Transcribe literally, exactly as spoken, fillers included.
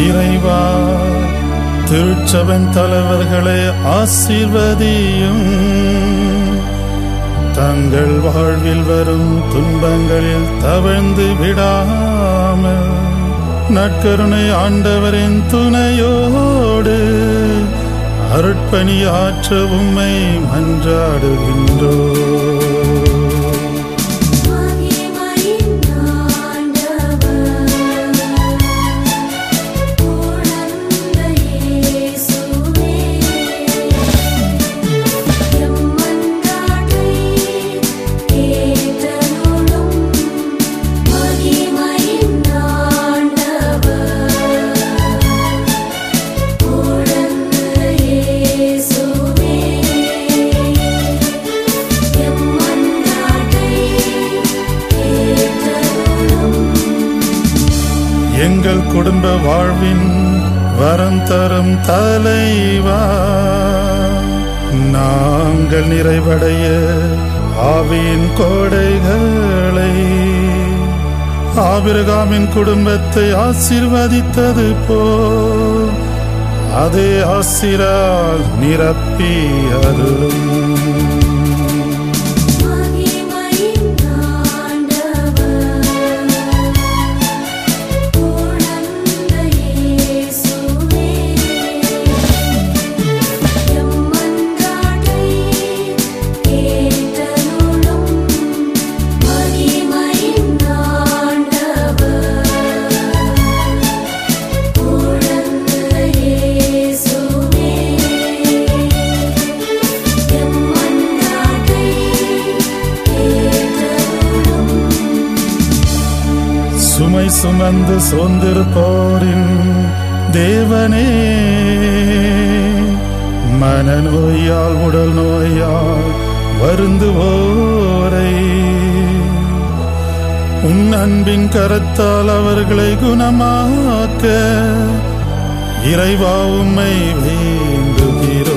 இறைவா, திருச்சபையின் தலைவர்களை ஆசீர்வதியும். தங்கள் வாழ்வில் வரும் துன்பங்களில் தவழ்ந்து விடாமல் நற்கருணை ஆண்டவரின் துணையோடு அருட்பணியாற்ற உம்மை மன்றாடுகின்றோம். எங்கள் குடும்ப வாழ்வின் வரம் தரும் தலைவா, நாங்கள் நிறைவடைய ஆவியின் கோடைகளை ஆபிரகாமின் குடும்பத்தை ஆசீர்வதித்தது போல் அதே ஆசீரால் நிரப்பி அருளும். சுமை சுமந்து சோர்ந்திருப்போரின் தேவனே, மனநோயால் உடல் நோயால் வருந்துவோரை உன் அன்பின் கரத்தால் அவர்களை குணமாக்க இறைவா உம்மை வேண்டுகிறோம்.